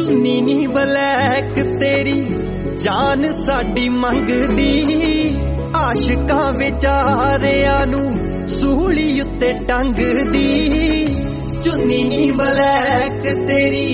चुन्नी नी ब्लैक तेरी जान साडी मंगदी आशिकां विचारियां नू सूली उत्ते टंगदी चुन्नी नी ब्लैक तेरी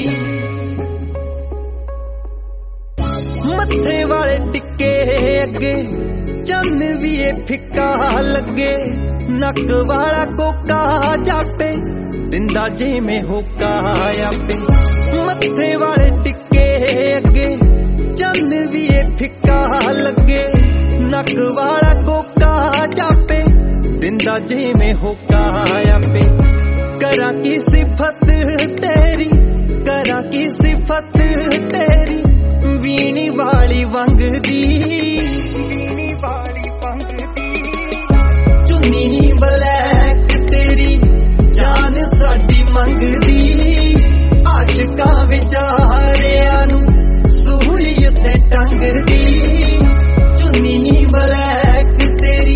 मत्थे वाले टिक्के अगे चंद भी फिक्का लगे नक वाला कोका जापे दिंदा जिवें होका आपे मत्थे वाले टिक्के अगे चंद भी फिक्का लगे नक वाला कोका जापे दिंदा जिवें होका आपे करा की सिफत तेरी करा की सिफत तेरी वीणी वाली वंगदी चुन्नी नी ब्लैक तेरी जान साडी मंगदी आशिकां विचारियां नू सूली उत्ते टंगदी चुन्नी नी ब्लैक तेरी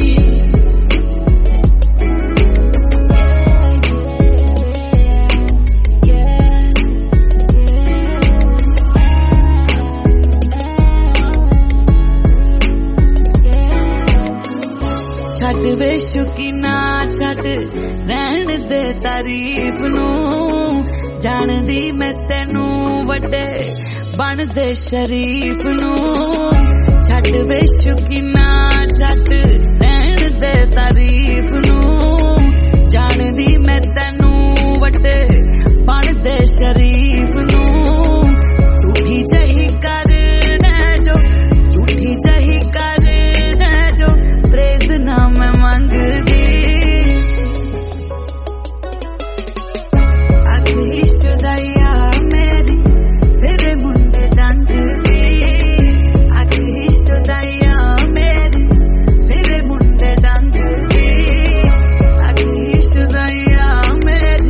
छड़ वे शौकीना छड़ रहन दे तारीफ नू जानदी मैं तेनू वड्डे बन दे शरीफ नू छड़ वे शौकीना छड़ रहन दे तारीफ नू जानदी मैं तेनू वड्डे बन दे शरीफ नू झूठी जही कर जो झूठी जही कर जो प्रेज ना मैं मंगदी आखिरी शुदाइया मेरी तेरे मुंडे डंगदी आखिरी शुदाइया मेरी तेरे मुंडे डंगदी आखिरी शुदाइया मेरी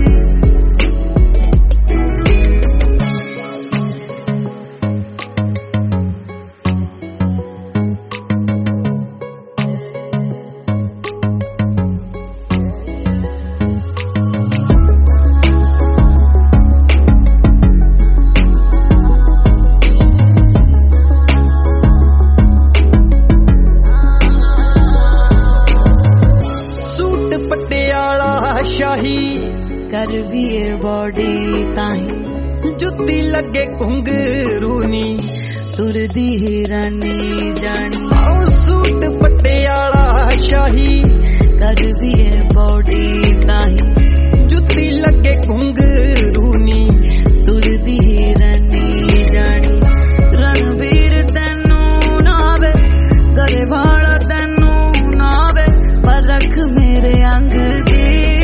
शाही कर भी बॉडी ताही जुत्ती लगे घुंघरू नी तुरदी हिरानी जानी आओ सूट पटियाला शाही कर भी बॉडी ताही जुत्ती लगे घुंघरू नी तुरदी हिरानी जानी रणबीर तेनू नावे करे वाला तेनू नावे पर रख मेरे अंग दी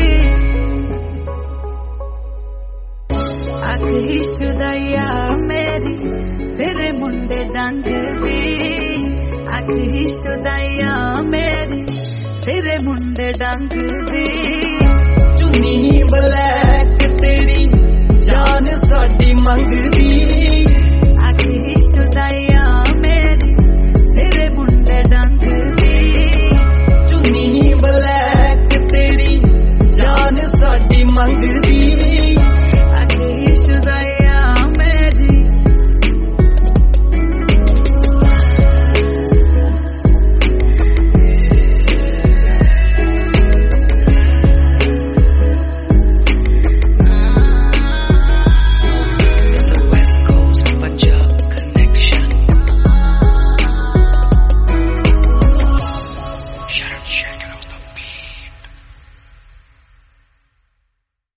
आखिरी शुदाइया मेरी तेरे मुंडे डंगदी आखिरी शुदाइया मेरी तेरे मुंडे डंगदी चुन्नी ब्लैक तेरी जान साडी मंगदी